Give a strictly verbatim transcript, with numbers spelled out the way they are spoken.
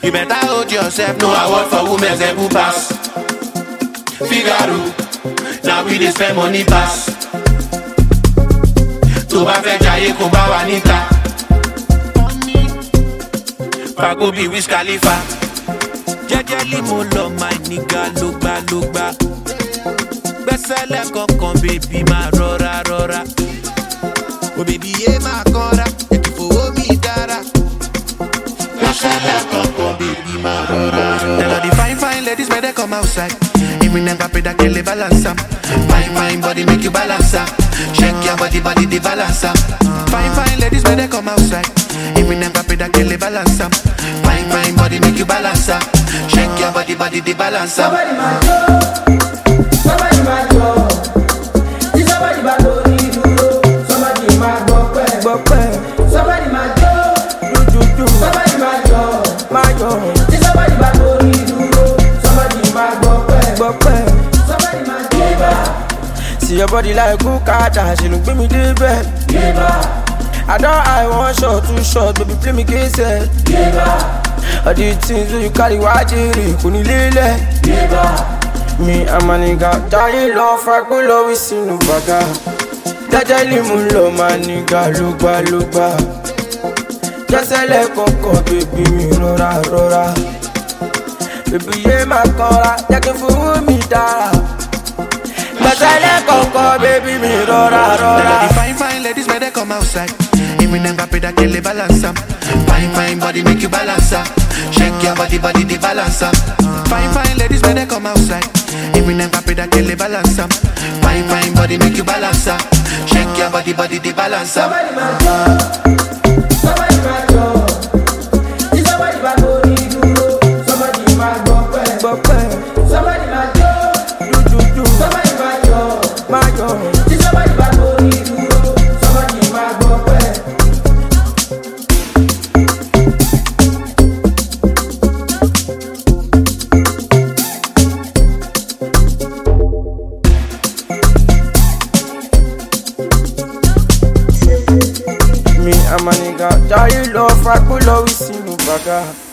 You better hold yourself, no award for women's who pass. Figaro, now we dey spend money pass. To ba fe jaye ko ba wa nita. Pago bi Wiz Khalifa. Jejeli mo lo my nigga logba logba. Gbesele kankan baby ma rọra rọra. Oh baby ye ma kanra, eti fowo mi dara. Gbesele kankan baby ma rọra rọra. Tell all the fine fine ladies make they come outside. Even them papi that kill the balance am. Fine fine body make you balance am. Shake your body body the balance am. Fine fine ladies make they come outside. Even them papi that kill the balance am. Fine fine body make you balance am. Shake your body body the balance am. Somebody my job, somebody my job. This somebody my job, somebody my job, somebody my job, somebody my job, my job. This somebody my job, somebody my job, somebody my job. See your body like Kukata, she look me the bed. I don't I one shot, two shot, baby play me case. All the things when you carry wajiri, kuni lele. Me and my nigga, die love, I go low, we see no baga. Jajali mulo, my nigga, lugba lugba. Just a let coco, baby, me rora rora. Baby, yeah, my car, taking for me, da. Just a let coco, baby, me rora rora. The fine fine ladies, may they come outside. Even them papi that kill the balance am. Fine fine body make you balance am. Shake your body body the balance am. Fine fine ladies when they come outside. Even them papi that kill the balance am. Fine fine body make you balance am. Shake your body body the balance am. Somebody my job, somebody my job. This somebody my body duro, somebody my job, somebody my job, somebody my job, my job. This somebody my body duro, somebody my job. Me and my nigga, die love, I could love, we see no baga.